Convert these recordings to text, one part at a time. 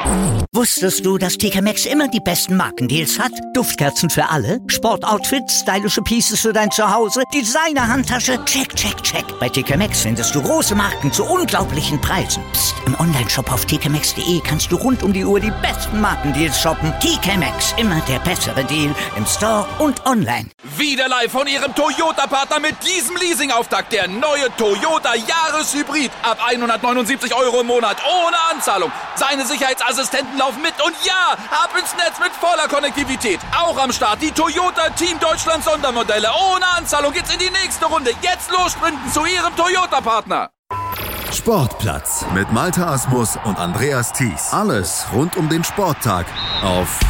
Wusstest du, dass TK Maxx immer die besten Markendeals hat? Duftkerzen für alle, Sportoutfits, stylische Pieces für dein Zuhause, Designer-Handtasche, check, check, check. Bei TK Maxx findest du große Marken zu unglaublichen Preisen. Psst. Im Onlineshop auf tkmaxx.de kannst du rund um die Uhr die besten Markendeals shoppen. TK Maxx, immer der bessere Deal im Store und online. Wieder live von Ihrem Toyota-Partner mit diesem Leasing-Auftakt. Der neue Toyota Jahreshybrid. Ab 179 € im Monat. Ohne Anzahlung. Seine Sicherheitsassistenten laufen mit. Und ja, ab ins Netz mit voller Konnektivität. Auch am Start die Toyota Team Deutschland Sondermodelle. Ohne Anzahlung geht's in die nächste Runde. Jetzt los sprinten zu Ihrem Toyota-Partner. Sportplatz mit Malte Asmus und Andreas Thies. Alles rund um den Sporttag auf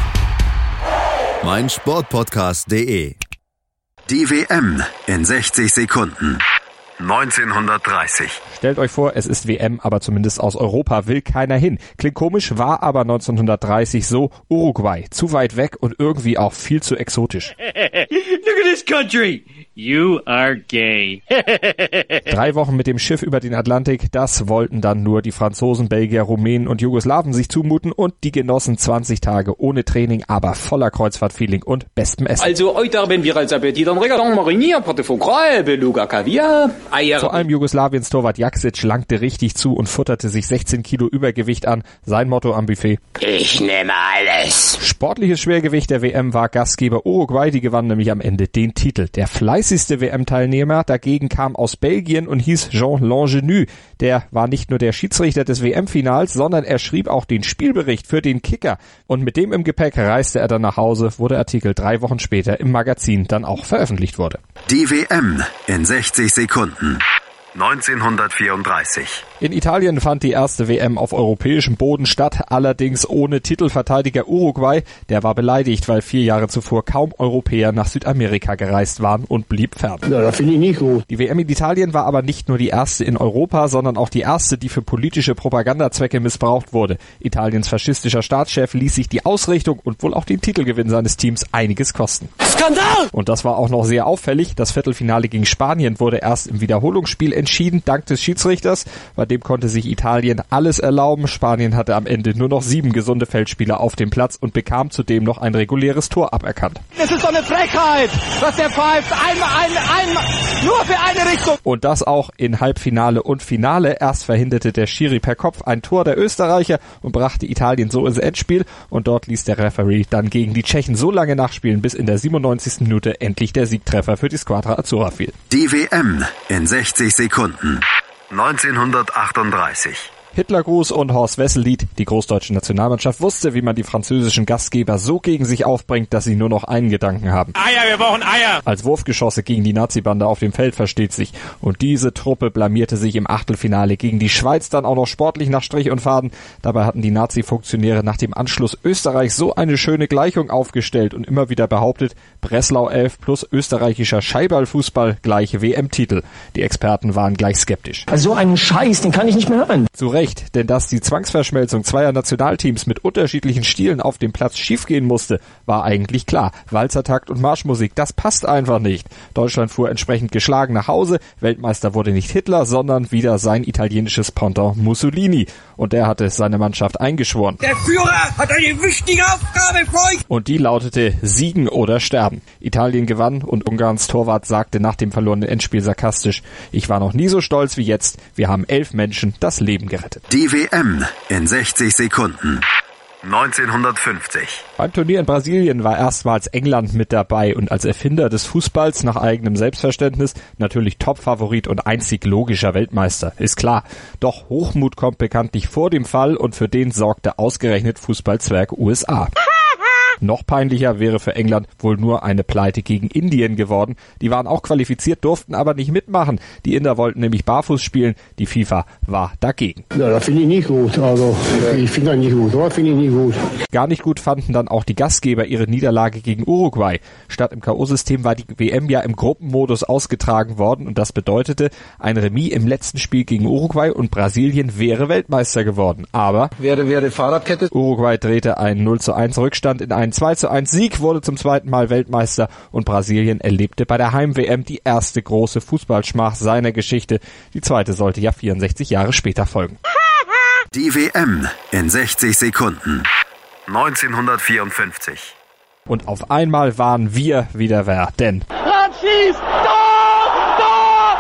meinsportpodcast.de. Die WM in 60 Sekunden. 1930. Stellt euch vor, es ist WM, aber zumindest aus Europa will keiner hin. Klingt komisch, war aber 1930 so. Uruguay, zu weit weg und irgendwie auch viel zu exotisch. Look at this country. You are gay. 3 Wochen mit dem Schiff über den Atlantik, das wollten dann nur die Franzosen, Belgier, Rumänen und Jugoslawen sich zumuten und die genossen 20 Tage ohne Training, aber voller Kreuzfahrtfeeling und bestem Essen. Also heute haben wir als Appetit an Regaton Marinier, Pâte foie gras, Beluga Kaviar, Eier. Vor allem Jugoslawiens Torwart Jaksic langte richtig zu und futterte sich 16 Kilo Übergewicht an. Sein Motto am Buffet: Ich nehme alles. Sportliches Schwergewicht der WM war Gastgeber Uruguay, die gewann nämlich am Ende den Titel. Der fleißigste WM-Teilnehmer dagegen kam aus Belgien und hieß Jean Langenu. Der war nicht nur der Schiedsrichter des WM-Finals, sondern er schrieb auch den Spielbericht für den Kicker. Und mit dem im Gepäck reiste er dann nach Hause, wo der Artikel 3 Wochen später im Magazin dann auch veröffentlicht wurde. Die WM in 60 Sekunden. 1934. In Italien fand die erste WM auf europäischem Boden statt, allerdings ohne Titelverteidiger Uruguay. Der war beleidigt, weil 4 Jahre zuvor kaum Europäer nach Südamerika gereist waren und blieb fern. Ja, das finde ich nicht gut. Die WM in Italien war aber nicht nur die erste in Europa, sondern auch die erste, die für politische Propagandazwecke missbraucht wurde. Italiens faschistischer Staatschef ließ sich die Ausrichtung und wohl auch den Titelgewinn seines Teams einiges kosten. Skandal! Und das war auch noch sehr auffällig. Das Viertelfinale gegen Spanien wurde erst im Wiederholungsspiel entschieden, dank des Schiedsrichters. Bei dem konnte sich Italien alles erlauben. Spanien hatte am Ende nur noch 7 gesunde Feldspieler auf dem Platz und bekam zudem noch ein reguläres Tor aberkannt. Das ist doch eine Frechheit, was der pfeift. Einmal, nur für eine Richtung. Und das auch in Halbfinale und Finale. Erst verhinderte der Schiri per Kopf ein Tor der Österreicher und brachte Italien so ins Endspiel. Und dort ließ der Referee dann gegen die Tschechen so lange nachspielen, bis in der 97. Minute endlich der Siegtreffer für die Squadra Azzurra fiel. Die WM in 60 Sekunden. 1938. Hitlergruß und Horst Wessel-Lied. Die großdeutsche Nationalmannschaft wusste, wie man die französischen Gastgeber so gegen sich aufbringt, dass sie nur noch einen Gedanken haben. Eier, wir brauchen Eier. Als Wurfgeschosse gegen die Nazi-Bande auf dem Feld, versteht sich. Und diese Truppe blamierte sich im Achtelfinale gegen die Schweiz dann auch noch sportlich nach Strich und Faden. Dabei hatten die Nazi-Funktionäre nach dem Anschluss Österreichs so eine schöne Gleichung aufgestellt und immer wieder behauptet, Breslau 11 plus österreichischer Scheiballfußball gleich WM-Titel. Die Experten waren gleich skeptisch. Also so einen Scheiß, den kann ich nicht mehr hören. Zu Recht, denn dass die Zwangsverschmelzung zweier Nationalteams mit unterschiedlichen Stilen auf dem Platz schiefgehen musste, war eigentlich klar. Walzertakt und Marschmusik, das passt einfach nicht. Deutschland fuhr entsprechend geschlagen nach Hause. Weltmeister wurde nicht Hitler, sondern wieder sein italienisches Pendant Mussolini. Und der hatte seine Mannschaft eingeschworen. Der Führer hat eine wichtige Aufgabe für euch. Und die lautete Siegen oder Sterben. Italien gewann und Ungarns Torwart sagte nach dem verlorenen Endspiel sarkastisch: Ich war noch nie so stolz wie jetzt. Wir haben 11 Menschen das Leben gerettet. Die WM in 60 Sekunden. 1950. Beim Turnier in Brasilien war erstmals England mit dabei und als Erfinder des Fußballs nach eigenem Selbstverständnis natürlich Topfavorit und einzig logischer Weltmeister, ist klar. Doch Hochmut kommt bekanntlich vor dem Fall und für den sorgte ausgerechnet Fußballzwerg USA. Noch peinlicher wäre für England wohl nur eine Pleite gegen Indien geworden. Die waren auch qualifiziert, durften aber nicht mitmachen. Die Inder wollten nämlich barfuß spielen. Die FIFA war dagegen. Ja, das finde ich nicht gut. Also, ich finde das nicht gut. Das finde ich nicht gut. Gar nicht gut fanden dann auch die Gastgeber ihre Niederlage gegen Uruguay. Statt im K.O.-System war die WM ja im Gruppenmodus ausgetragen worden und das bedeutete, ein Remis im letzten Spiel gegen Uruguay und Brasilien wäre Weltmeister geworden. Aber wäre Fahrradkette. Uruguay drehte einen 0:1 Rückstand in einen 2:1 Sieg, wurde zum zweiten Mal Weltmeister und Brasilien erlebte bei der Heim-WM die erste große Fußballschmach seiner Geschichte. Die zweite sollte ja 64 Jahre später folgen. Die WM in 60 Sekunden. 1954. Und auf einmal waren wir wieder wer, denn Schießt! Tor!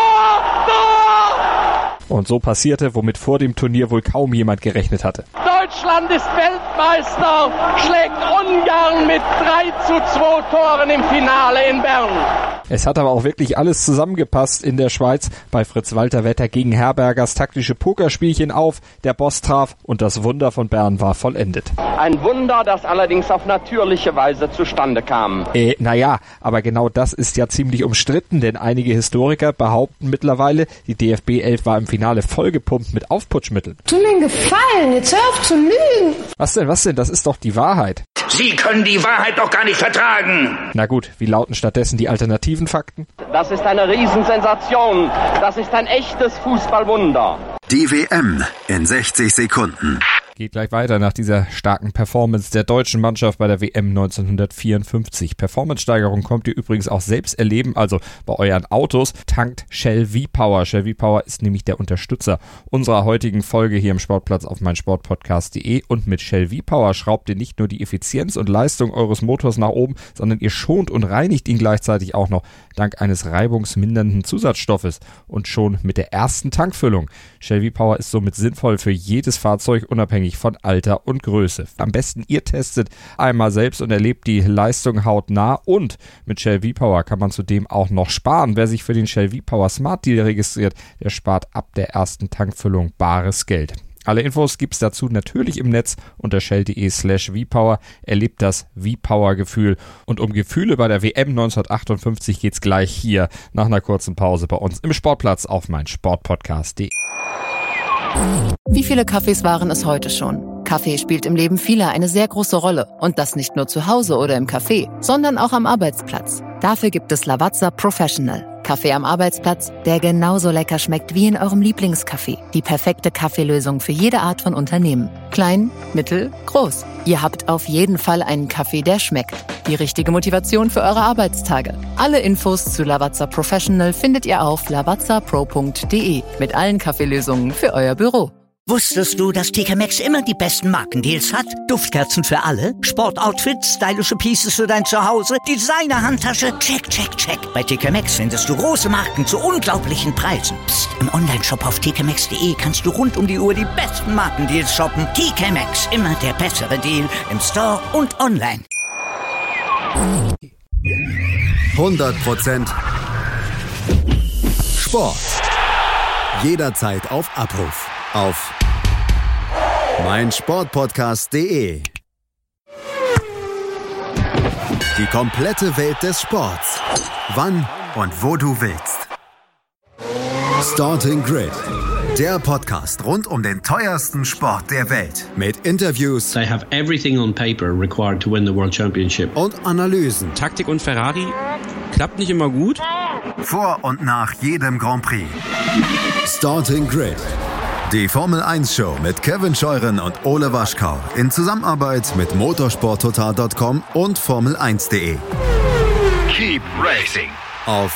und so passierte, womit vor dem Turnier wohl kaum jemand gerechnet hatte. Deutschland ist Weltmeister, schlägt Ungarn mit 3:2 Toren im Finale in Bern. Es hat aber auch wirklich alles zusammengepasst in der Schweiz. Bei Fritz-Walter Wetter gegen Herbergers taktische Pokerspielchen auf, der Boss traf und das Wunder von Bern war vollendet. Ein Wunder, das allerdings auf natürliche Weise zustande kam. Naja, aber genau das ist ja ziemlich umstritten, denn einige Historiker behaupten mittlerweile, die DFB 11 war im Finale vollgepumpt mit Aufputschmitteln. Tu mir einen Gefallen, jetzt hör auf zu lügen. Was denn? Das ist doch die Wahrheit. Sie können die Wahrheit doch gar nicht vertragen. Na gut, wie lauten stattdessen die alternativen Fakten? Das ist eine Riesensensation. Das ist ein echtes Fußballwunder. Die WM in 60 Sekunden. Geht gleich weiter nach dieser starken Performance der deutschen Mannschaft bei der WM 1954. Performance-Steigerung kommt ihr übrigens auch selbst erleben, also bei euren Autos. Tankt Shell V-Power. Shell V-Power ist nämlich der Unterstützer unserer heutigen Folge hier im Sportplatz auf meinsportpodcast.de. Und mit Shell V-Power schraubt ihr nicht nur die Effizienz und Leistung eures Motors nach oben, sondern ihr schont und reinigt ihn gleichzeitig auch noch dank eines reibungsmindernden Zusatzstoffes und schon mit der ersten Tankfüllung. Shell V-Power ist somit sinnvoll für jedes Fahrzeug, unabhängig von Alter und Größe. Am besten ihr testet einmal selbst und erlebt die Leistung hautnah, und mit Shell V-Power kann man zudem auch noch sparen. Wer sich für den Shell V-Power Smart Deal registriert, der spart ab der ersten Tankfüllung bares Geld. Alle Infos gibt's dazu natürlich im Netz unter shell.de/vpower. Erlebt das V-Power-Gefühl. Und um Gefühle bei der WM 1958 geht's gleich hier nach einer kurzen Pause bei uns im Sportplatz auf meinsportpodcast.de. Wie viele Kaffees waren es heute schon? Kaffee spielt im Leben vieler eine sehr große Rolle. Und das nicht nur zu Hause oder im Café, sondern auch am Arbeitsplatz. Dafür gibt es Lavazza Professional. Kaffee am Arbeitsplatz, der genauso lecker schmeckt wie in eurem Lieblingscafé. Die perfekte Kaffeelösung für jede Art von Unternehmen. Klein, mittel, groß. Ihr habt auf jeden Fall einen Kaffee, der schmeckt. Die richtige Motivation für eure Arbeitstage. Alle Infos zu Lavazza Professional findet ihr auf lavazzapro.de mit allen Kaffeelösungen für euer Büro. Wusstest du, dass TK Maxx immer die besten Markendeals hat? Duftkerzen für alle, Sportoutfits, stylische Pieces für dein Zuhause, Designer-Handtasche, check, check, check. Bei TK Maxx findest du große Marken zu unglaublichen Preisen. Psst. Im Onlineshop auf tkmaxx.de kannst du rund um die Uhr die besten Markendeals shoppen. TK Maxx, immer der bessere Deal im Store und online. 100% Sport. Jederzeit auf Abruf. Auf meinsportpodcast.de. Die komplette Welt des Sports. Wann und wo du willst. Starting Grid. Der Podcast rund um den teuersten Sport der Welt. Mit Interviews. They have everything on paper required to win the World Championship. Und Analysen. Taktik und Ferrari klappt nicht immer gut. Vor und nach jedem Grand Prix. Starting Grid. Die Formel 1 Show mit Kevin Scheuren und Ole Waschkau in Zusammenarbeit mit motorsporttotal.com und Formel1.de. Keep racing. Auf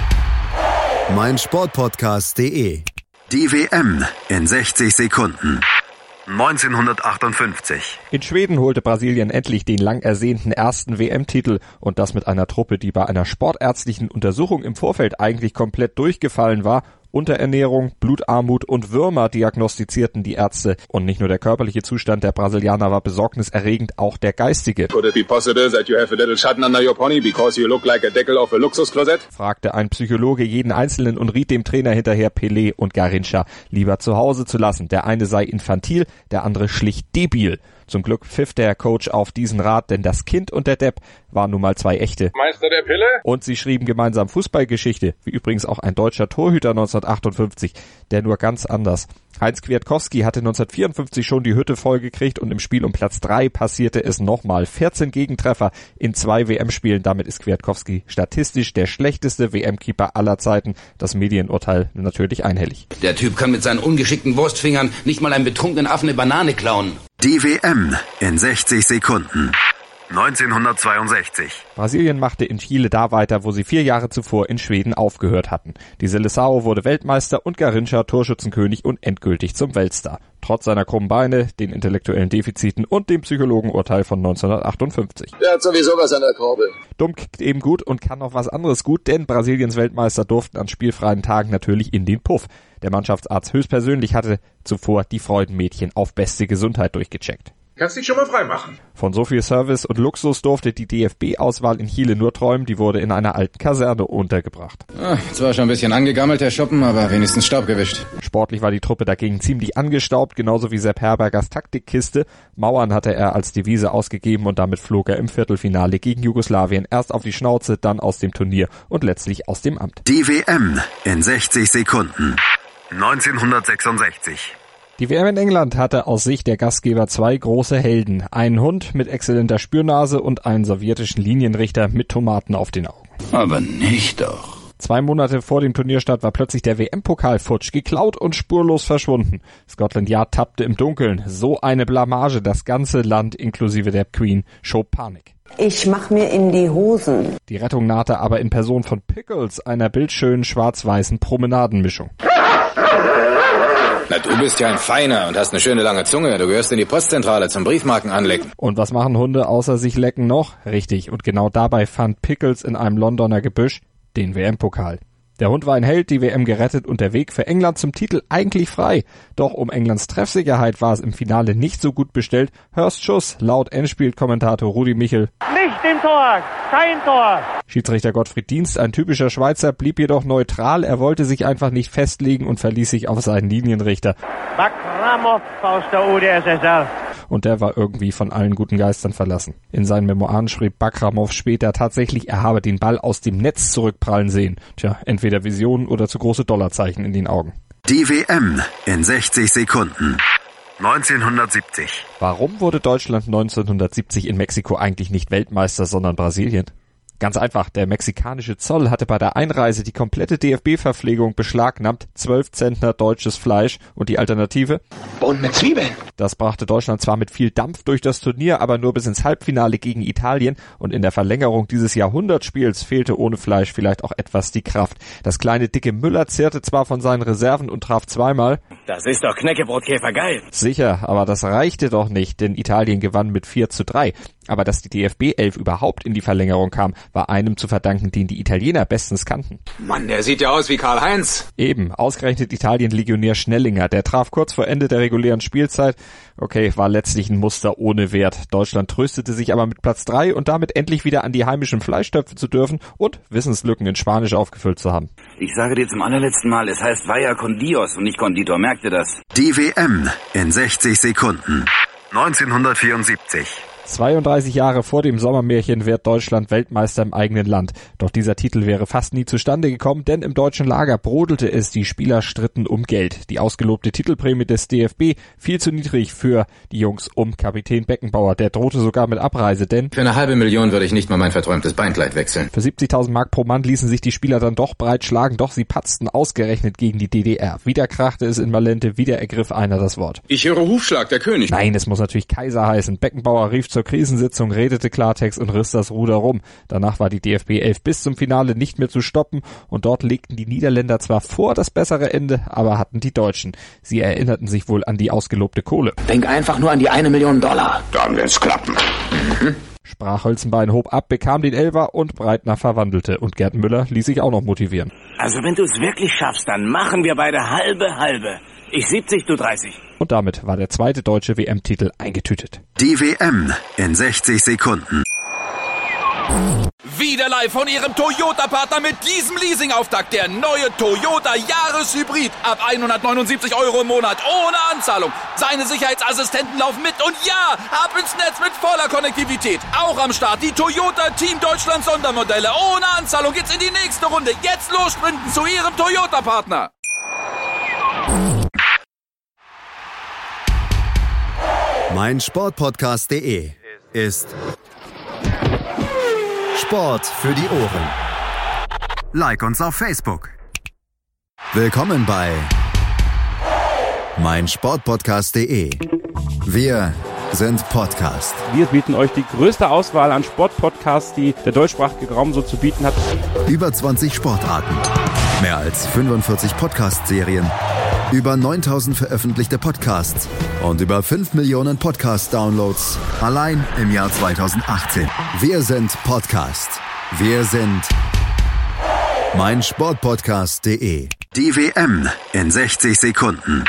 meinsportpodcast.de. Die WM in 60 Sekunden. 1958. In Schweden holte Brasilien endlich den lang ersehnten ersten WM-Titel, und das mit einer Truppe, die bei einer sportärztlichen Untersuchung im Vorfeld eigentlich komplett durchgefallen war. Unterernährung, Blutarmut und Würmer diagnostizierten die Ärzte. Und nicht nur der körperliche Zustand der Brasilianer war besorgniserregend, auch der geistige. Could it be possible that you have a little Schatten under your pony because you look like a Deckel of a Luxusklosett? Fragte ein Psychologe jeden Einzelnen und riet dem Trainer hinterher, Pelé und Garrincha lieber zu Hause zu lassen. Der eine sei infantil, der andere schlicht debil. Zum Glück pfiff der Coach auf diesen Rat, denn das Kind und der Depp waren nun mal zwei echte. Meister der Pille? Und sie schrieben gemeinsam Fußballgeschichte, wie übrigens auch ein deutscher Torhüter 1958, der nur ganz anders. Heinz Kwiatkowski hatte 1954 schon die Hütte vollgekriegt und im Spiel um Platz 3 passierte es nochmal. 14 Gegentreffer in 2 WM-Spielen. Damit ist Kwiatkowski statistisch der schlechteste WM-Keeper aller Zeiten. Das Medienurteil natürlich einhellig. Der Typ kann mit seinen ungeschickten Wurstfingern nicht mal einem betrunkenen Affen eine Banane klauen. Die WM in 60 Sekunden. 1962. Brasilien machte in Chile da weiter, wo sie 4 Jahre zuvor in Schweden aufgehört hatten. Die Seleção wurde Weltmeister und Garrincha Torschützenkönig und endgültig zum Weltstar. Trotz seiner krummen Beine, den intellektuellen Defiziten und dem Psychologenurteil von 1958. Der hat sowieso was an der Kurbel. Dumm kickt eben gut und kann noch was anderes gut, denn Brasiliens Weltmeister durften an spielfreien Tagen natürlich in den Puff. Der Mannschaftsarzt höchstpersönlich hatte zuvor die Freudenmädchen auf beste Gesundheit durchgecheckt. Kannst dich schon mal frei machen. Von so viel Service und Luxus durfte die DFB-Auswahl in Chile nur träumen, die wurde in einer alten Kaserne untergebracht. Zwar schon ein bisschen angegammelt, der Schuppen, aber wenigstens Staub gewischt. Sportlich war die Truppe dagegen ziemlich angestaubt, genauso wie Sepp Herbergers Taktikkiste. Mauern hatte er als Devise ausgegeben und damit flog er im Viertelfinale gegen Jugoslawien erst auf die Schnauze, dann aus dem Turnier und letztlich aus dem Amt. Die WM in 60 Sekunden. 1966. Die WM in England hatte aus Sicht der Gastgeber 2 große Helden. Einen Hund mit exzellenter Spürnase und einen sowjetischen Linienrichter mit Tomaten auf den Augen. Aber nicht doch. 2 Monate vor dem Turnierstart war plötzlich der WM-Pokal futsch, geklaut und spurlos verschwunden. Scotland Yard tappte im Dunkeln. So eine Blamage, das ganze Land inklusive der Queen schob Panik. Ich mach mir in die Hosen. Die Rettung nahte aber in Person von Pickles, einer bildschönen schwarz-weißen Promenadenmischung. Na, du bist ja ein Feiner und hast eine schöne lange Zunge. Du gehörst in die Postzentrale zum Briefmarken anlecken. Und was machen Hunde außer sich lecken noch? Richtig, und genau dabei fand Pickles in einem Londoner Gebüsch den WM-Pokal. Der Hund war ein Held, die WM gerettet und der Weg für England zum Titel eigentlich frei. Doch um Englands Treffsicherheit war es im Finale nicht so gut bestellt. Hurst Schuss, laut Endspielkommentator Rudi Michel. Nicht im Tor, kein Tor. Schiedsrichter Gottfried Dienst, ein typischer Schweizer, blieb jedoch neutral. Er wollte sich einfach nicht festlegen und verließ sich auf seinen Linienrichter. Bakramov aus der UdSSR. Und der war irgendwie von allen guten Geistern verlassen. In seinen Memoiren schrieb Bakramov später tatsächlich, er habe den Ball aus dem Netz zurückprallen sehen. Tja, entweder Visionen oder zu große Dollarzeichen in den Augen. Die WM in 60 Sekunden. 1970. Warum wurde Deutschland 1970 in Mexiko eigentlich nicht Weltmeister, sondern Brasilien? Ganz einfach, der mexikanische Zoll hatte bei der Einreise die komplette DFB-Verpflegung beschlagnahmt, 12 Zentner deutsches Fleisch und die Alternative? Bohnen mit Zwiebeln. Das brachte Deutschland zwar mit viel Dampf durch das Turnier, aber nur bis ins Halbfinale gegen Italien und in der Verlängerung dieses Jahrhundertspiels fehlte ohne Fleisch vielleicht auch etwas die Kraft. Das kleine dicke Müller zehrte zwar von seinen Reserven und traf zweimal. Das ist doch Knäckebrotkäfer geil. Sicher, aber das reichte doch nicht, denn Italien gewann mit 4:3. Aber dass die DFB-11 überhaupt in die Verlängerung kam, war einem zu verdanken, den die Italiener bestens kannten. Mann, der sieht ja aus wie Karl-Heinz. Eben, ausgerechnet Italien-Legionär Schnellinger. Der traf kurz vor Ende der regulären Spielzeit. Okay, war letztlich ein Muster ohne Wert. Deutschland tröstete sich aber mit Platz 3 und damit endlich wieder an die heimischen Fleischtöpfe zu dürfen und Wissenslücken in Spanisch aufgefüllt zu haben. Ich sage dir zum allerletzten Mal, es heißt Vaya con Dios und nicht Konditor. Merkt ihr das? Die WM in 60 Sekunden. 1974. 32 Jahre vor dem Sommermärchen wird Deutschland Weltmeister im eigenen Land. Doch dieser Titel wäre fast nie zustande gekommen, denn im deutschen Lager brodelte es, die Spieler stritten um Geld. Die ausgelobte Titelprämie des DFB viel zu niedrig für die Jungs um Kapitän Beckenbauer. Der drohte sogar mit Abreise, denn für 500.000 würde ich nicht mal mein verträumtes Beinkleid wechseln. Für 70.000 Mark pro Mann ließen sich die Spieler dann doch breit schlagen, doch sie patzten ausgerechnet gegen die DDR. Wieder krachte es in Malente, wieder ergriff einer das Wort. Ich höre Hufschlag, der König. Nein, es muss natürlich Kaiser heißen. Beckenbauer rief zur Krisensitzung, redete Klartext und riss das Ruder rum. Danach war die DFB 11 bis zum Finale nicht mehr zu stoppen und dort legten die Niederländer zwar vor das bessere Ende, aber hatten die Deutschen. Sie erinnerten sich wohl an die ausgelobte Kohle. Denk einfach nur an die $1 Million. Dann wird's klappen. Sprach Hölzenbein, hob ab, bekam den Elfer und Breitner verwandelte. Und Gerd Müller ließ sich auch noch motivieren. Also wenn du es wirklich schaffst, dann machen wir beide halbe. Ich 70, du 30. Und damit war der zweite deutsche WM-Titel eingetütet. Die WM in 60 Sekunden. Wieder live von Ihrem Toyota-Partner mit diesem Leasing-Auftakt. Der neue Toyota Jahreshybrid. Ab 179 € im Monat. Ohne Anzahlung. Seine Sicherheitsassistenten laufen mit. Und ja, ab ins Netz mit voller Konnektivität. Auch am Start die Toyota Team Deutschland Sondermodelle. Ohne Anzahlung geht's in die nächste Runde. Jetzt los sprinten zu Ihrem Toyota-Partner. meinsportpodcast.de ist Sport für die Ohren. Like uns auf Facebook. Willkommen bei meinsportpodcast.de. Wir sind Podcast. Wir bieten euch die größte Auswahl an Sportpodcasts, die der deutschsprachige Raum so zu bieten hat. Über 20 Sportarten, mehr als 45 Podcast-Serien, über 9000 veröffentlichte Podcasts und über 5 Millionen Podcast-Downloads allein im Jahr 2018. Wir sind Podcast. Wir sind meinsportpodcast.de. Die WM in 60 Sekunden.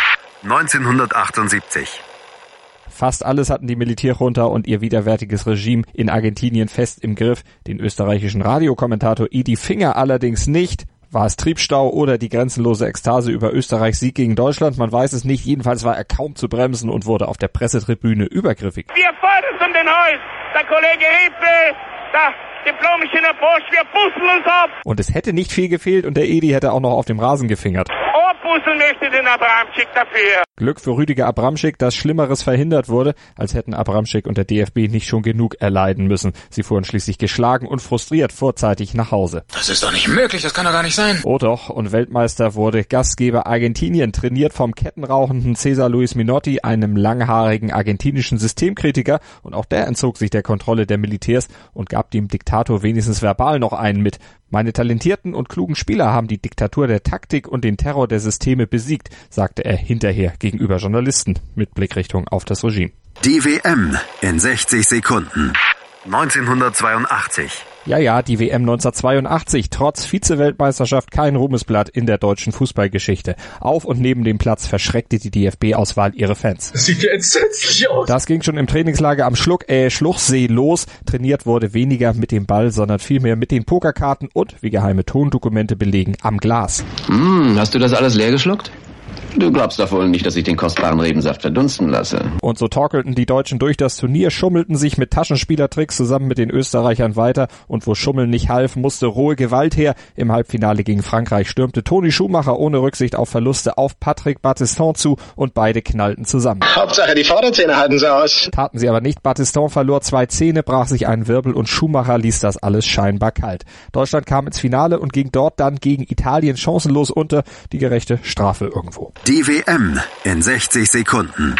1978. Fast alles hatten die Militärjunta und ihr widerwärtiges Regime in Argentinien fest im Griff. Den österreichischen Radiokommentator Edi Finger allerdings nicht. War es Triebstau oder die grenzenlose Ekstase über Österreichs Sieg gegen Deutschland? Man weiß es nicht. Jedenfalls war er kaum zu bremsen und wurde auf der Pressetribüne übergriffig. Wir fahren um den Hals. Der Kollege Hefe, der Diplom-Ingenieur Bosch, wir puzzeln uns ab. Und es hätte nicht viel gefehlt und der Edi hätte auch noch auf dem Rasen gefingert. Abpuzzeln möchte den Abramczyk dafür. Glück für Rüdiger Abramczyk, dass Schlimmeres verhindert wurde, als hätten Abramczyk und der DFB nicht schon genug erleiden müssen. Sie fuhren schließlich geschlagen und frustriert vorzeitig nach Hause. Das ist doch nicht möglich, das kann doch gar nicht sein. Oh doch, und Weltmeister wurde Gastgeber Argentinien, trainiert vom kettenrauchenden Cesar Luis Minotti, einem langhaarigen argentinischen Systemkritiker, und auch der entzog sich der Kontrolle der Militärs und gab dem Diktator wenigstens verbal noch einen mit. Meine talentierten und klugen Spieler haben die Diktatur der Taktik und den Terror der Systeme besiegt, sagte er hinterher gegenüber Journalisten mit Blickrichtung auf das Regime. Die WM in 60 Sekunden. 1982. Ja, die WM 1982, trotz Vize-Weltmeisterschaft kein Ruhmesblatt in der deutschen Fußballgeschichte. Auf und neben dem Platz verschreckte die DFB-Auswahl ihre Fans. Das sieht ja entsetzlich aus. Das ging schon im Trainingslager am Schluchsee los. Trainiert wurde weniger mit dem Ball, sondern vielmehr mit den Pokerkarten und, wie geheime Tondokumente belegen, am Glas. Hast du das alles leer geschluckt? Du glaubst doch wohl nicht, dass ich den kostbaren Rebensaft verdunsten lasse. Und so torkelten die Deutschen durch das Turnier, schummelten sich mit Taschenspielertricks zusammen mit den Österreichern weiter, und wo Schummeln nicht half, musste rohe Gewalt her. Im Halbfinale gegen Frankreich stürmte Toni Schumacher ohne Rücksicht auf Verluste auf Patrick Battiston zu und beide knallten zusammen. Hauptsache die Vorderzähne halten sie aus. Taten sie aber nicht. Battiston verlor 2 Zähne, brach sich einen Wirbel und Schumacher ließ das alles scheinbar kalt. Deutschland kam ins Finale und ging dort dann gegen Italien chancenlos unter, die gerechte Strafe irgendwo. Die WM in 60 Sekunden.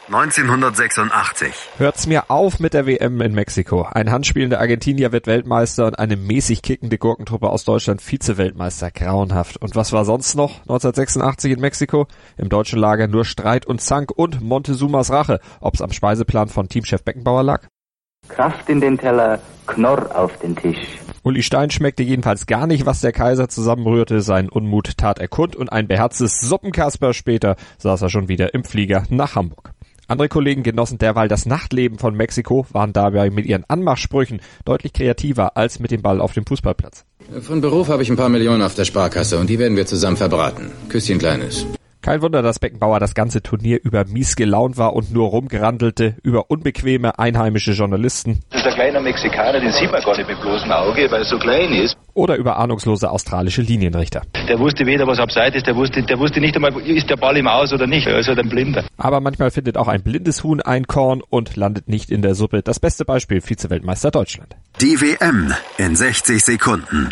1986. Hört's mir auf mit der WM in Mexiko. Ein handspielender Argentinier wird Weltmeister und eine mäßig kickende Gurkentruppe aus Deutschland Vize-Weltmeister. Grauenhaft. Und was war sonst noch 1986 in Mexiko? Im deutschen Lager nur Streit und Zank und Montezumas Rache. Ob's am Speiseplan von Teamchef Beckenbauer lag? Kraft in den Teller, Knorr auf den Tisch. Uli Stein schmeckte jedenfalls gar nicht, was der Kaiser zusammenrührte. Seinen Unmut tat er kund und ein beherztes Suppenkasper später saß er schon wieder im Flieger nach Hamburg. Andere Kollegen genossen derweil das Nachtleben von Mexiko, waren dabei mit ihren Anmachsprüchen deutlich kreativer als mit dem Ball auf dem Fußballplatz. Von Beruf habe ich ein paar Millionen auf der Sparkasse und die werden wir zusammen verbraten. Küsschen Kleines. Kein Wunder, dass Beckenbauer das ganze Turnier über mies gelaunt war und nur rumgerandelte über unbequeme einheimische Journalisten. Das ist ein kleiner Mexikaner, den sieht man gar nicht mit bloßem Auge, weil er so klein ist. Oder über ahnungslose australische Linienrichter. Der wusste weder, was abseits ist, der wusste nicht einmal, ist der Ball im Aus oder nicht. Er ist halt ein Blinder. Aber manchmal findet auch ein blindes Huhn ein Korn und landet nicht in der Suppe. Das beste Beispiel, Vize-Weltmeister Deutschland. Die WM in 60 Sekunden.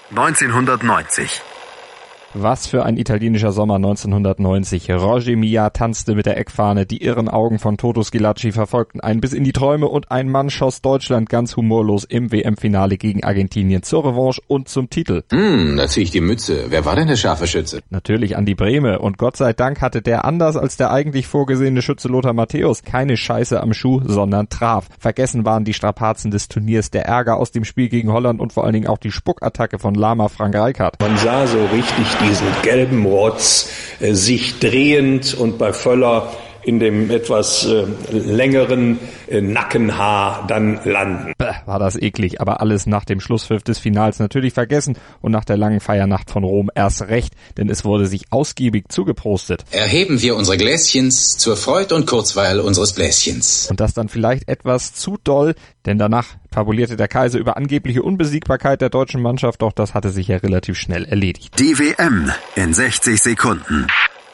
1990. Was für ein italienischer Sommer 1990. Roger Milla tanzte mit der Eckfahne, die irren Augen von Toto Schillaci verfolgten einen bis in die Träume und ein Mann schoss Deutschland ganz humorlos im WM-Finale gegen Argentinien zur Revanche und zum Titel. Da zieh ich die Mütze. Wer war denn der scharfe Schütze? Natürlich Andi Brehme, und Gott sei Dank hatte der anders als der eigentlich vorgesehene Schütze Lothar Matthäus keine Scheiße am Schuh, sondern traf. Vergessen waren die Strapazen des Turniers, der Ärger aus dem Spiel gegen Holland und vor allen Dingen auch die Spuckattacke von Lama Frank Rijkaard. Man sah so richtig diesen gelben Rotz sich drehend und bei Völler in dem etwas längeren Nackenhaar dann landen. War das eklig, aber alles nach dem Schlusspfiff des Finals natürlich vergessen und nach der langen Feiernacht von Rom erst recht, denn es wurde sich ausgiebig zugeprostet. Erheben wir unsere Gläschens zur Freud und Kurzweil unseres Bläschens. Und das dann vielleicht etwas zu doll, denn danach fabulierte der Kaiser über angebliche Unbesiegbarkeit der deutschen Mannschaft, doch das hatte sich ja relativ schnell erledigt. Die WM in 60 Sekunden.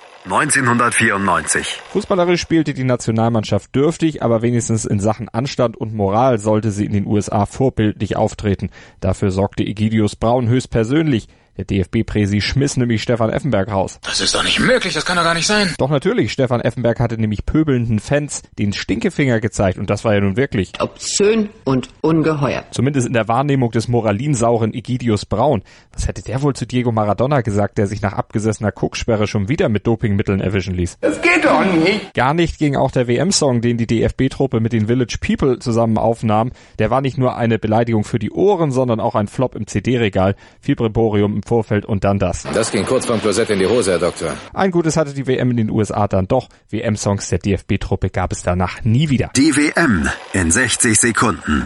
1994. Fußballerisch spielte die Nationalmannschaft dürftig, aber wenigstens in Sachen Anstand und Moral sollte sie in den USA vorbildlich auftreten. Dafür sorgte Egidius Braun höchstpersönlich. Der DFB-Präsi schmiss nämlich Stefan Effenberg raus. Das ist doch nicht möglich, das kann doch gar nicht sein. Doch natürlich, Stefan Effenberg hatte nämlich pöbelnden Fans den Stinkefinger gezeigt und das war ja nun wirklich obszön und ungeheuer. Zumindest in der Wahrnehmung des moralinsauren Egidius Braun. Was hätte der wohl zu Diego Maradona gesagt, der sich nach abgesessener Cook-Sperre schon wieder mit Dopingmitteln erwischen ließ? Das geht doch nicht. Gar nicht ging auch der WM-Song, den die DFB-Truppe mit den Village People zusammen aufnahm. Der war nicht nur eine Beleidigung für die Ohren, sondern auch ein Flop im CD-Regal. Viel Brimborium im Vorfeld und dann das. Das ging kurz vom Klosett in die Hose, Herr Doktor. Ein Gutes hatte die WM in den USA dann doch. WM-Songs der DFB-Truppe gab es danach nie wieder. Die WM in 60 Sekunden.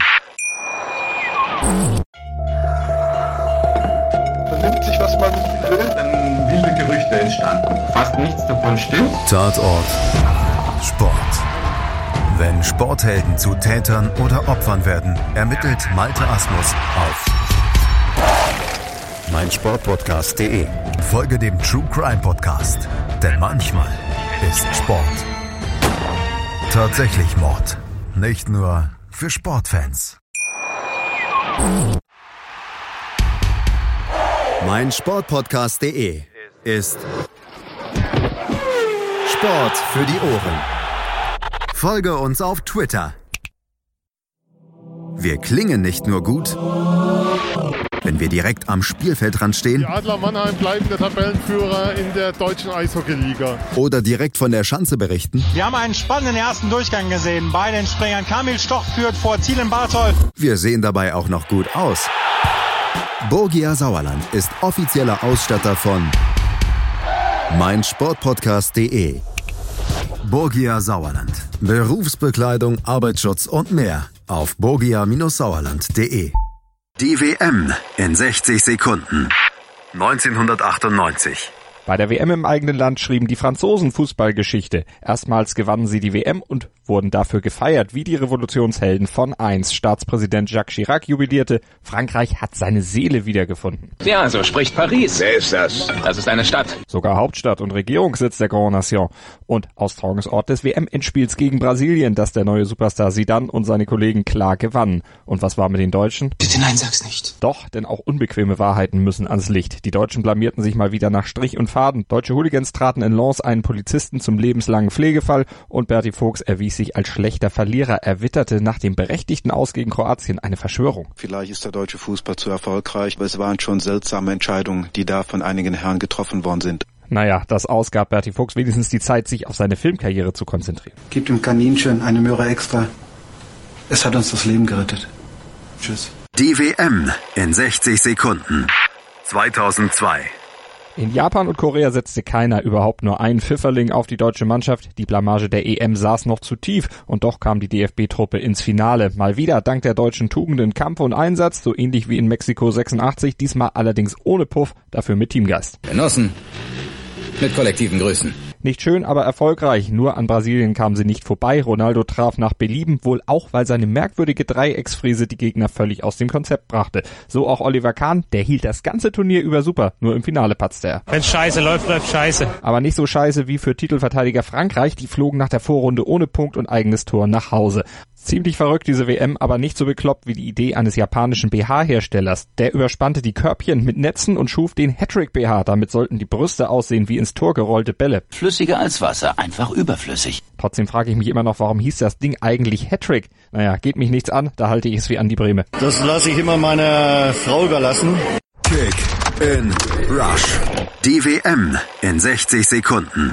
Vernimmt sich, was man will, dann wilde Gerüchte entstanden. Fast nichts davon stimmt. Tatort Sport. Wenn Sporthelden zu Tätern oder Opfern werden, ermittelt Malte Asmus auf meinsportpodcast.de. Folge dem True Crime Podcast, denn manchmal ist Sport tatsächlich Mord. Nicht nur für Sportfans. meinsportpodcast.de ist Sport für die Ohren. Folge uns auf Twitter. Wir klingen nicht nur gut, wenn wir direkt am Spielfeldrand stehen. Die Adler Mannheim bleiben der Tabellenführer in der deutschen Eishockeyliga. Oder direkt von der Schanze berichten. Wir haben einen spannenden ersten Durchgang gesehen. Bei den Springern Kamil Stoch führt vor Zielen Barthold. Wir sehen dabei auch noch gut aus. Borgia Sauerland ist offizieller Ausstatter von meinsportpodcast.de. Borgia Sauerland. Berufsbekleidung, Arbeitsschutz und mehr auf borgia-sauerland.de. Die WM in 60 Sekunden. 1998. Bei der WM im eigenen Land schrieben die Franzosen Fußballgeschichte. Erstmals gewannen sie die WM und wurden dafür gefeiert, wie die Revolutionshelden von 1. Staatspräsident Jacques Chirac jubilierte, Frankreich hat seine Seele wiedergefunden. Ja, so spricht Paris. Wer ist das? Das ist eine Stadt. Sogar Hauptstadt und Regierungssitz der Grand Nation. Und Austragungsort des WM-Endspiels gegen Brasilien, das der neue Superstar Zidane und seine Kollegen klar gewannen. Und was war mit den Deutschen? Bitte nein, sag's nicht. Doch, denn auch unbequeme Wahrheiten müssen ans Licht. Die Deutschen blamierten sich mal wieder nach Strich und Faden. Deutsche Hooligans traten in Lens einen Polizisten zum lebenslangen Pflegefall und Berti Vogts erwies sich als schlechter Verlierer. Er witterte nach dem berechtigten Aus gegen Kroatien eine Verschwörung. Vielleicht ist der deutsche Fußball zu erfolgreich, aber es waren schon seltsame Entscheidungen, die da von einigen Herren getroffen worden sind. Naja, das Aus gab Berti Vogts wenigstens die Zeit, sich auf seine Filmkarriere zu konzentrieren. Gib dem Kaninchen eine Möhre extra. Es hat uns das Leben gerettet. Tschüss. Die WM in 60 Sekunden. 2002. In Japan und Korea setzte keiner überhaupt nur einen Pfifferling auf die deutsche Mannschaft. Die Blamage der EM saß noch zu tief und doch kam die DFB-Truppe ins Finale. Mal wieder dank der deutschen Tugenden Kampf und Einsatz, so ähnlich wie in Mexiko 86, diesmal allerdings ohne Puff, dafür mit Teamgeist. Genossen, mit kollektiven Grüßen. Nicht schön, aber erfolgreich. Nur an Brasilien kamen sie nicht vorbei. Ronaldo traf nach Belieben, wohl auch, weil seine merkwürdige Dreiecksfriese die Gegner völlig aus dem Konzept brachte. So auch Oliver Kahn, der hielt das ganze Turnier über super. Nur im Finale patzte er. Wenn's scheiße läuft, läuft scheiße. Aber nicht so scheiße wie für Titelverteidiger Frankreich. Die flogen nach der Vorrunde ohne Punkt und eigenes Tor nach Hause. Ziemlich verrückt diese WM, aber nicht so bekloppt wie die Idee eines japanischen BH-Herstellers. Der überspannte die Körbchen mit Netzen und schuf den Hattrick-BH. Damit sollten die Brüste aussehen wie ins Tor gerollte Bälle. Flüssiger als Wasser, einfach überflüssig. Trotzdem frage ich mich immer noch, warum hieß das Ding eigentlich Hattrick? Naja, geht mich nichts an, da halte ich es wie Andi Brehme. Das lasse ich immer meiner Frau überlassen. Kick in Rush. Die WM in 60 Sekunden.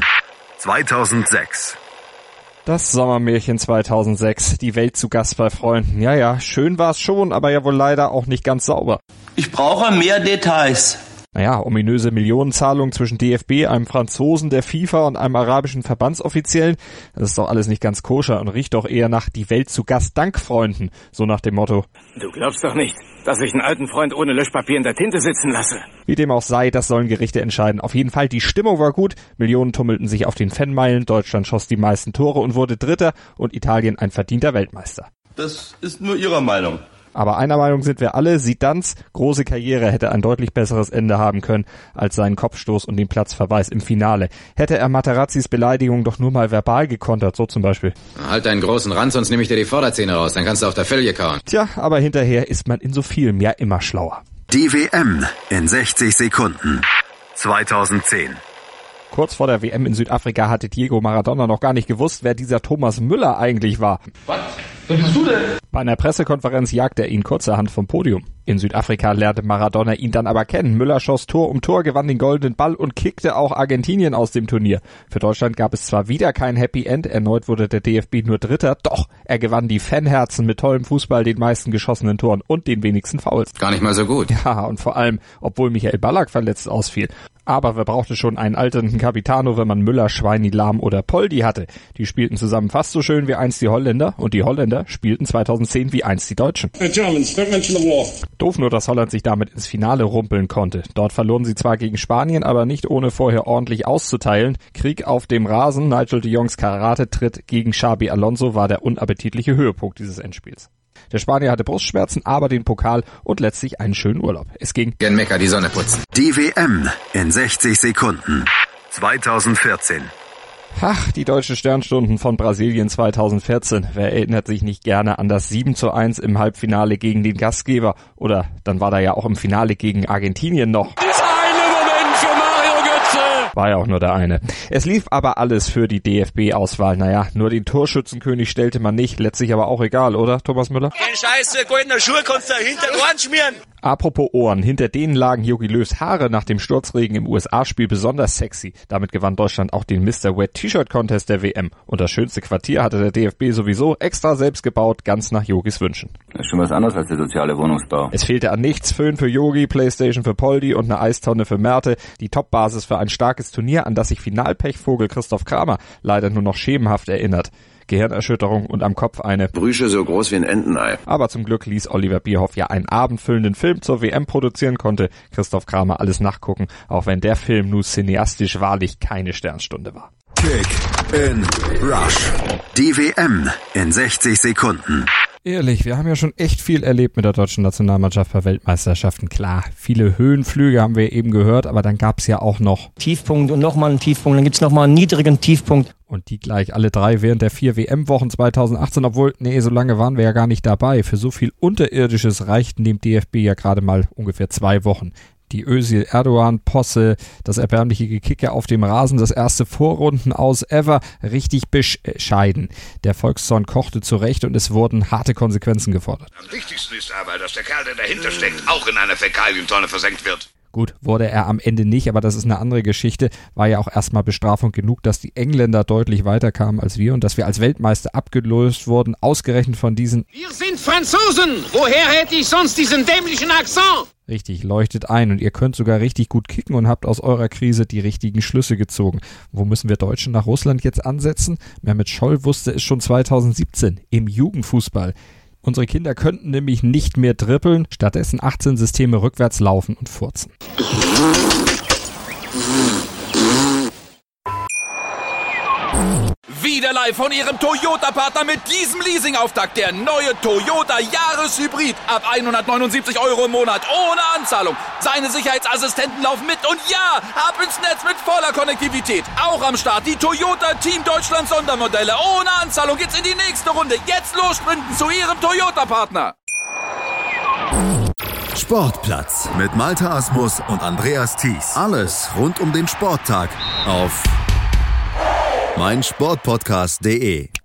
2006. Das Sommermärchen 2006, die Welt zu Gast bei Freunden. Ja, schön war's schon, aber ja wohl leider auch nicht ganz sauber. Ich brauche mehr Details. Naja, ominöse Millionenzahlungen zwischen DFB, einem Franzosen der FIFA und einem arabischen Verbandsoffiziellen. Das ist doch alles nicht ganz koscher und riecht doch eher nach die Welt zu Gast dank Freunden. So nach dem Motto. Du glaubst doch nicht, dass ich einen alten Freund ohne Löschpapier in der Tinte sitzen lasse. Wie dem auch sei, das sollen Gerichte entscheiden. Auf jeden Fall, die Stimmung war gut. Millionen tummelten sich auf den Fanmeilen. Deutschland schoss die meisten Tore und wurde Dritter und Italien ein verdienter Weltmeister. Das ist nur Ihre Meinung. Aber einer Meinung sind wir alle, Zidanes große Karriere hätte ein deutlich besseres Ende haben können als seinen Kopfstoß und den Platzverweis im Finale. Hätte er Materazzis Beleidigung doch nur mal verbal gekontert, so zum Beispiel. Halt deinen großen Ranz, sonst nehme ich dir die Vorderzähne raus, dann kannst du auf der Felge kauen. Tja, aber hinterher ist man in so vielem ja immer schlauer. Die WM in 60 Sekunden. 2010. Kurz vor der WM in Südafrika hatte Diego Maradona noch gar nicht gewusst, wer dieser Thomas Müller eigentlich war. Was? Wer bist du denn? Bei einer Pressekonferenz jagte er ihn kurzerhand vom Podium. In Südafrika lernte Maradona ihn dann aber kennen. Müller schoss Tor um Tor, gewann den goldenen Ball und kickte auch Argentinien aus dem Turnier. Für Deutschland gab es zwar wieder kein Happy End, erneut wurde der DFB nur Dritter, doch er gewann die Fanherzen mit tollem Fußball, den meisten geschossenen Toren und den wenigsten Fouls. Gar nicht mal so gut. Ja, und vor allem, obwohl Michael Ballack verletzt ausfiel. Aber wer brauchte schon einen alternden Capitano, wenn man Müller, Schweini, Lahm oder Poldi hatte? Die spielten zusammen fast so schön wie einst die Holländer und die Holländer spielten 2010 wie einst die Deutschen. Doof nur, dass Holland sich damit ins Finale rumpeln konnte. Dort verloren sie zwar gegen Spanien, aber nicht ohne vorher ordentlich auszuteilen. Krieg auf dem Rasen, Nigel de Jongs Karate-Tritt gegen Xabi Alonso war der unappetitliche Höhepunkt dieses Endspiels. Der Spanier hatte Brustschmerzen, aber den Pokal und letztlich einen schönen Urlaub. Es ging gen Mekka die Sonne putzen. Die WM in 60 Sekunden. 2014. Ach, die deutschen Sternstunden von Brasilien 2014. Wer erinnert sich nicht gerne an das 7:1 im Halbfinale gegen den Gastgeber? Oder dann war da ja auch im Finale gegen Argentinien noch. War ja auch nur der eine. Es lief aber alles für die DFB-Auswahl. Naja, nur den Torschützenkönig stellte man nicht. Letztlich aber auch egal, oder, Thomas Müller? Den Scheiße, goldene Schuhe kannst du hinter den Ohren schmieren. Apropos Ohren, hinter denen lagen Jogi Löws Haare nach dem Sturzregen im USA-Spiel besonders sexy. Damit gewann Deutschland auch den Mr. Wet T-Shirt Contest der WM. Und das schönste Quartier hatte der DFB sowieso extra selbst gebaut, ganz nach Jogis Wünschen. Das ist schon was anderes als der soziale Wohnungsbau. Es fehlte an nichts, Föhn für Jogi, Playstation für Poldi und eine Eistonne für Merte. Die Topbasis für ein starkes Turnier, an das sich Finalpechvogel Christoph Kramer leider nur noch schemenhaft erinnert. Gehirnerschütterung und am Kopf eine Brüche so groß wie ein Entenei. Aber zum Glück ließ Oliver Bierhoff ja einen abendfüllenden Film zur WM produzieren, konnte Christoph Kramer alles nachgucken, auch wenn der Film nun cineastisch wahrlich keine Sternstunde war. Kick in Rush. Die WM in 60 Sekunden. Ehrlich, wir haben ja schon echt viel erlebt mit der deutschen Nationalmannschaft bei Weltmeisterschaften. Klar, viele Höhenflüge haben wir eben gehört, aber dann gab's ja auch noch Tiefpunkt und nochmal einen Tiefpunkt, dann gibt's nochmal einen niedrigen Tiefpunkt. Und die gleich alle drei während der 4 WM-Wochen 2018, obwohl, so lange waren wir ja gar nicht dabei. Für so viel Unterirdisches reichten dem DFB ja gerade mal ungefähr 2 Wochen. Die Özil-Erdogan-Posse, das erbärmliche Gekicke auf dem Rasen, das erste Vorrunden-Aus ever, richtig bescheiden. Der Volkszorn kochte zurecht und es wurden harte Konsequenzen gefordert. Am wichtigsten ist aber, dass der Kerl, der dahinter steckt, auch in einer Fäkalientonne versenkt wird. Gut, wurde er am Ende nicht, aber das ist eine andere Geschichte. War ja auch erstmal Bestrafung genug, dass die Engländer deutlich weiterkamen als wir und dass wir als Weltmeister abgelöst wurden, ausgerechnet von diesen... Wir sind Franzosen! Woher hätte ich sonst diesen dämlichen Akzent? Richtig, leuchtet ein und ihr könnt sogar richtig gut kicken und habt aus eurer Krise die richtigen Schlüsse gezogen. Wo müssen wir Deutschen nach Russland jetzt ansetzen? Mehmet Scholl wusste es schon 2017 im Jugendfußball. Unsere Kinder könnten nämlich nicht mehr dribbeln, stattdessen 18 Systeme rückwärts laufen und furzen. Wieder live von Ihrem Toyota-Partner mit diesem Leasing-Auftakt. Der neue Toyota Jahreshybrid. Ab 179 € im Monat. Ohne Anzahlung. Seine Sicherheitsassistenten laufen mit. Und ja, ab ins Netz mit voller Konnektivität. Auch am Start die Toyota Team Deutschland Sondermodelle. Ohne Anzahlung geht's in die nächste Runde. Jetzt los sprinten zu Ihrem Toyota-Partner. Sportplatz mit Malte Asmus und Andreas Thies. Alles rund um den Sporttag auf meinsportpodcast.de.